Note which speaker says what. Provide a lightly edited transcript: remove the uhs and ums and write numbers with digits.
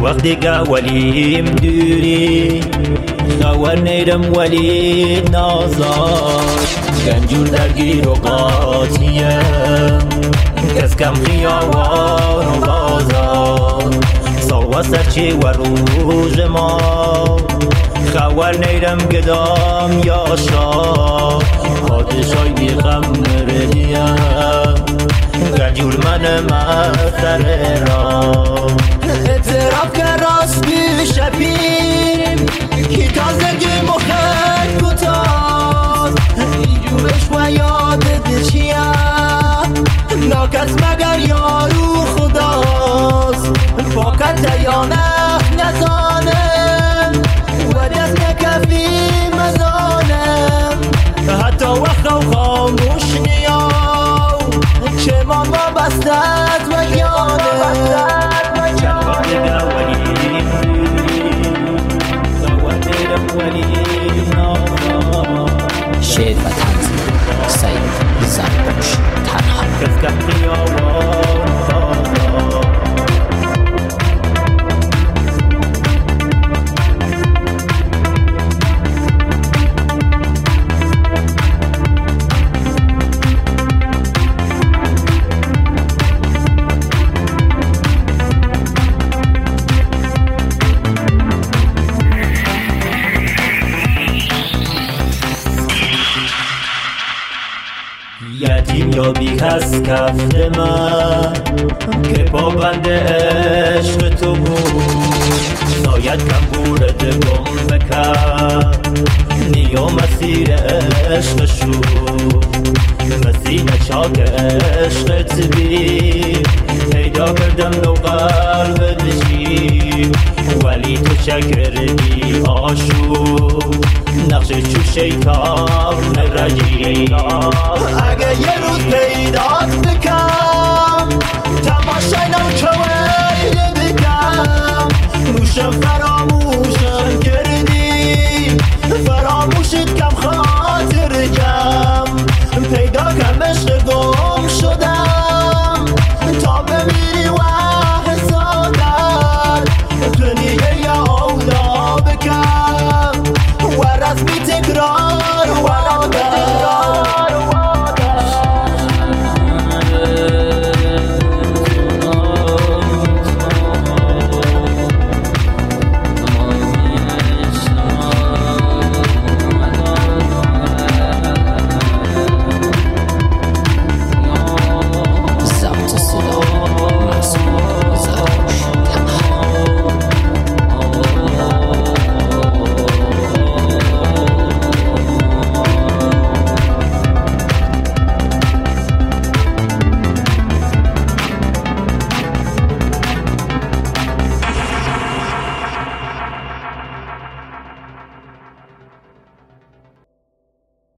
Speaker 1: وقتی که ولیم دوری خور نیرم ولی نازار گنجور درگیر و قاطیم کس کم خیاوان و بازار سال و سرچی و روز ما خور نیرم گدام یا شاه پادشای بیغم ردیم گنجور من سر را
Speaker 2: اعتراف که راست پیش پیم که تازگی مخد کتاز ایجورش و یادت چیه ناکس مگر یارو خداست فاکت دیانه نزانم و دست نکفی مزانم حتی وقت و خاموش نیام چه ما بستد و یانم
Speaker 3: شعر و تنظیم سعید زربوش تنها
Speaker 1: یتیم یا بی کس کفت من که پابند عشق تو بود شاید کمبورت گم بکرد نیا مسیر عشق شد مسیر چاک عشقت بی پیدا کردم نو قلب بشی ولی تو شکر بی آشود نقش چو شیطان رجیم
Speaker 2: اگه یه روز پیدات بکن